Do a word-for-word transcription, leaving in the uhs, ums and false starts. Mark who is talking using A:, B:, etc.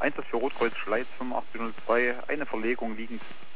A: Einsatz für Rotkreuz Schleiz fünfundachtzig null zwei, eine Verlegung liegend.